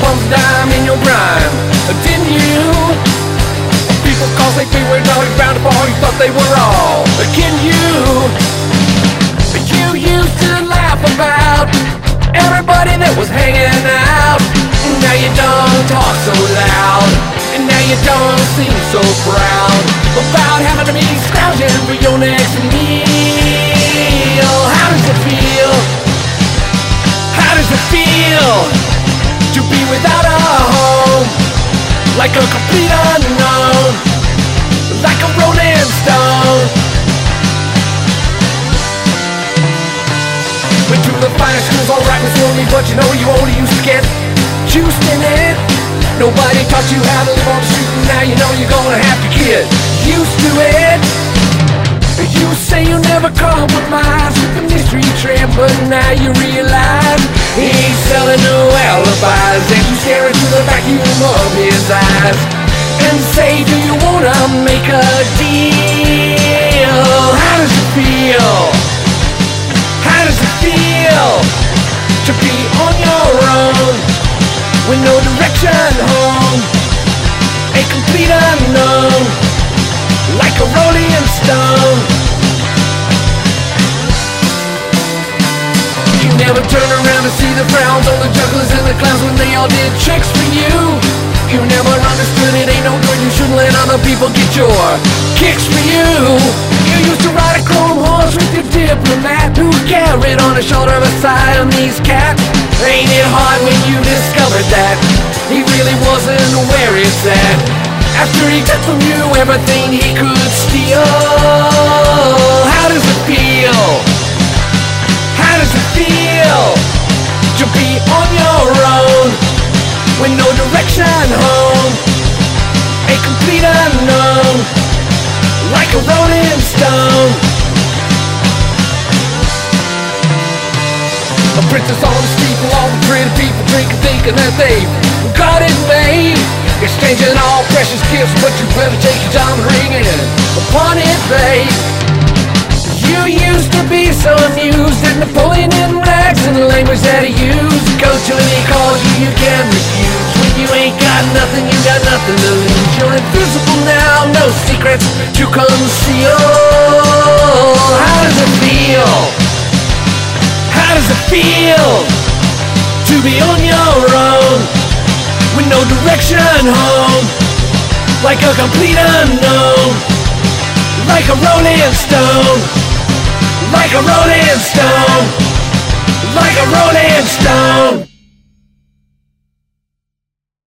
bump dime in your grime, didn't you? People cause they feel we're not round up all you thought they were all kidding you. You used to laugh about everybody that was hanging out. Now you don't talk so loud, and now you don't seem so proud about having to be scrounging for your next meal. How does it feel? How does it feel to be without a home? Like a complete unknown, like a rolling stone. Went to the finest schools, all right and slowly, but you know you only used to get juiced in it. Nobody taught you how to live on the street, and now you know you're gonna have to get used to it. You say you never compromise with the mystery trip, but now you realize he ain't selling no alibis, and you stare into the vacuum of his eyes and say, do you wanna make a deal? How does it feel? How does it feel to be on your own with no direction home? A complete unknown, like a rolling stone. You never turn around to see the frowns on the jugglers and the clowns when they all did tricks for you. You never understood it ain't no good, you shouldn't let other people get your kicks for you. You used to ride a chrome horse with your diplomat who carried on the shoulder of a Siamese cat. Ain't it hard when you discovered that he really wasn't where it's at, after he took from you everything he could steal? How does it feel? How does it feel to be on your own with no direction home? A complete unknown, like a rolling stone. A princess on the street with all the pretty people drinking, thinking that they've got it made, exchanging all precious gifts, but you better take your diamond ring and upon it, babe. You used to be so amused at Napoleon in rags and the language that he used. Go to and he calls you, you can refuse. When you ain't got nothing, you got nothing to lose. You're invisible now, no secrets to conceal. How does it feel? How does it feel to be on your own with no direction home? Like a complete unknown, like a rolling stone. Like a rolling stone, like a rolling stone.